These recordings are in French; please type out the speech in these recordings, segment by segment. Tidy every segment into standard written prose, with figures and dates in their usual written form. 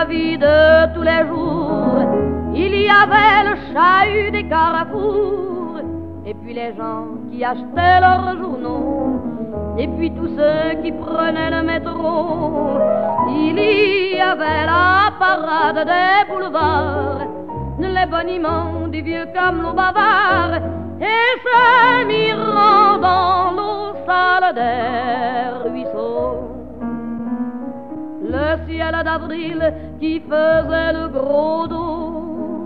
la vie de tous les jours. Il y avait le chahut des carrefours, et puis les gens qui achetaient leurs journaux, et puis tous ceux qui prenaient le métro. Il y avait la parade des boulevards, les boniments des vieux camelots bavards, et se mirant dans l'eau sale des ruisseaux. Le ciel d'avril qui faisait le gros dos.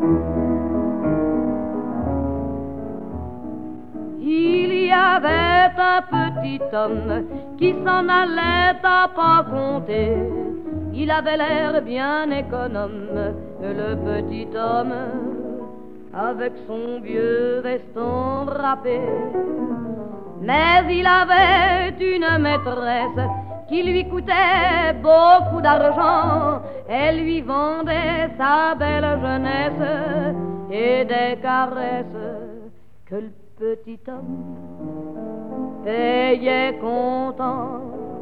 Il y avait un petit homme qui s'en allait à pas compter. Il avait l'air bien économe, le petit homme, avec son vieux veston drapé. Mais il avait une maîtresse qui lui coûtait beaucoup d'argent. Elle lui vendait sa belle jeunesse et des caresses que le petit homme payait content.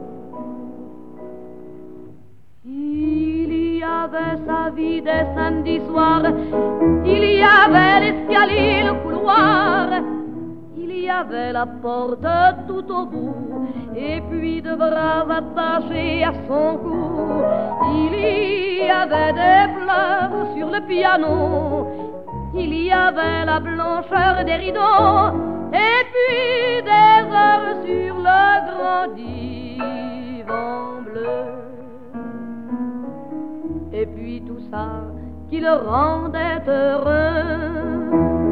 Il y avait sa vie des samedis soirs, il y avait l'escalier, le couloir, il y avait la porte tout au bout, et puis de bras attachés à son cou. Il y avait des pleurs sur le piano, il y avait la blancheur des rideaux, et puis des heures sur le grand divan bleu. Et puis tout ça qui le rendait heureux.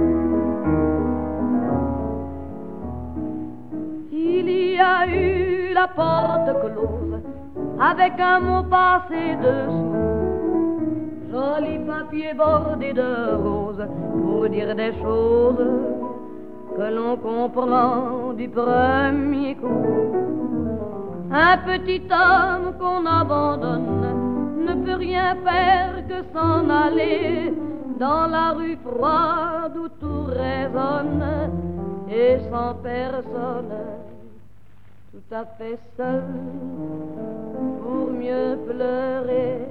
Il y a eu la porte close avec un mot passé dessous, joli papier bordé de roses pour dire des choses que l'on comprend du premier coup. Un petit homme qu'on abandonne ne peut rien faire que s'en aller dans la rue froide où tout résonne, et sans personne, tout à fait seul, pour mieux pleurer.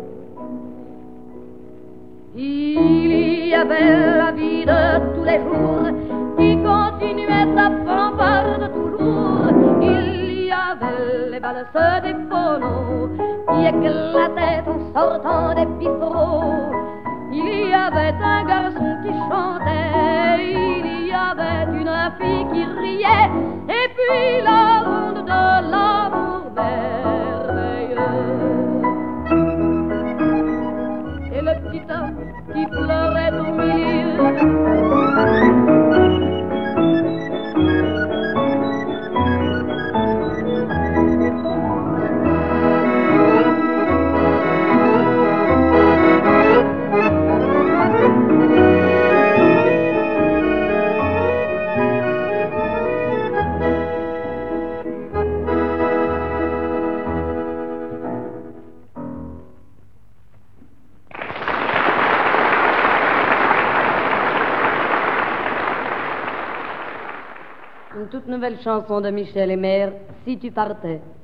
Il y avait la vie de tous les jours qui continuait sa fanfare de toujours. Il y avait les valses des phonos qui éclataient en sortant des bistrots. Il y avait un garçon qui chantait, il y avait une fille qui riait, et puis la ronde de l'amour merveilleux. Et le petit homme qui pleurait au milieu. Une toute nouvelle chanson de Michel Aymer, Si tu partais.